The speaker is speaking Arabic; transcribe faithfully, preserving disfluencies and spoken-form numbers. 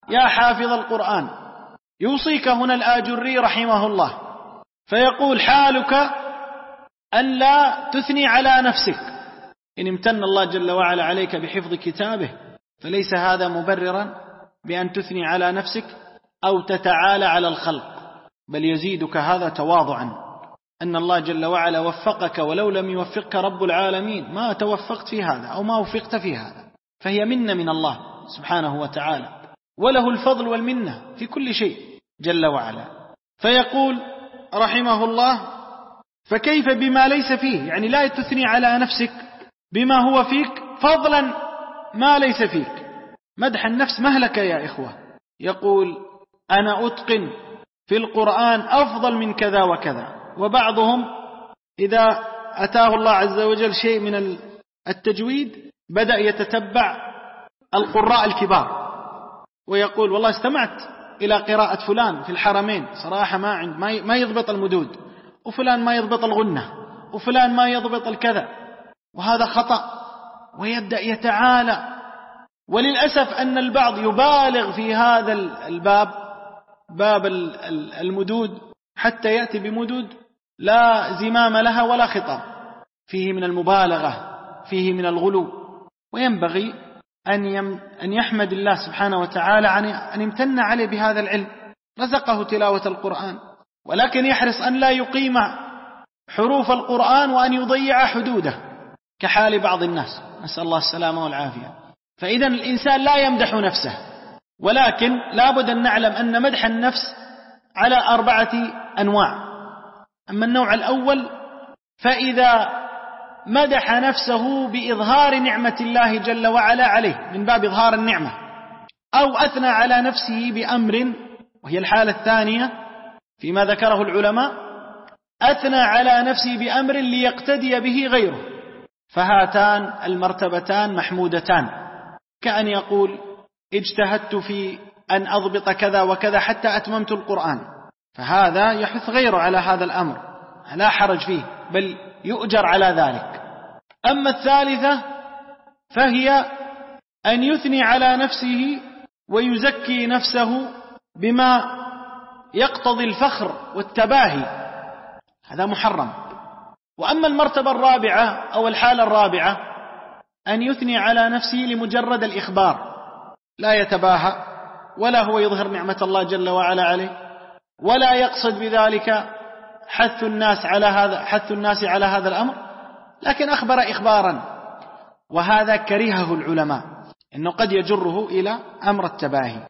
يا حافظ القرآن. يوصيك هنا الآجري رحمه الله فيقول: حالك أن لا تثني على نفسك. إن امتن الله جل وعلا عليك بحفظ كتابه فليس هذا مبررا بأن تثني على نفسك أو تتعالى على الخلق، بل يزيدك هذا تواضعا أن الله جل وعلا وفقك، ولو لم يوفقك رب العالمين ما توفقت في هذا أو ما وفقت في هذا، فهي منة من الله سبحانه وتعالى، وله الفضل والمنة في كل شيء جل وعلا. فيقول رحمه الله: فكيف بما ليس فيه؟ يعني لا تثني على نفسك بما هو فيك فضلا ما ليس فيك. مدح النفس مهلكة يا إخوة. يقول: أنا أتقن في القرآن أفضل من كذا وكذا. وبعضهم إذا أتاه الله عز وجل شيء من التجويد بدأ يتتبع القراء الكبار ويقول: والله استمعت إلى قراءة فلان في الحرمين صراحة ما عند ما يضبط المدود، وفلان ما يضبط الغنة، وفلان ما يضبط الكذا، وهذا خطأ، ويبدأ يتعالى. وللأسف أن البعض يبالغ في هذا الباب، باب المدود، حتى يأتي بمدود لا زمام لها ولا خطاب، فيه من المبالغة، فيه من الغلو. وينبغي أن يحمد الله سبحانه وتعالى أن يمتن عليه بهذا العلم، رزقه تلاوة القرآن، ولكن يحرص أن لا يقيم حروف القرآن وأن يضيع حدوده كحال بعض الناس، نسأل الله السلامة والعافية. فإذا الإنسان لا يمدح نفسه، ولكن لابد أن نعلم أن مدح النفس على أربعة أنواع. أما النوع الأول فإذا مدح نفسه بإظهار نعمة الله جل وعلا عليه من باب إظهار النعمة، أو أثنى على نفسه بأمر، وهي الحالة الثانية فيما ذكره العلماء، أثنى على نفسه بأمر ليقتدي به غيره، فهاتان المرتبتان محمودتان. كأن يقول: اجتهدت في أن أضبط كذا وكذا حتى أتممت القرآن، فهذا يحث غيره على هذا الأمر، لا حرج فيه، بل يؤجر على ذلك. أما الثالثة فهي أن يثني على نفسه ويزكي نفسه بما يقتضي الفخر والتباهي، هذا محرم. وأما المرتبة الرابعة أو الحالة الرابعة أن يثني على نفسه لمجرد الإخبار، لا يتباهى ولا هو يظهر نعمة الله جل وعلا عليه، ولا يقصد بذلك حث الناس على هذا حث الناس على هذا الأمر، لكن أخبر إخبارا، وهذا كرهه العلماء، إنه قد يجره إلى أمر التباهي.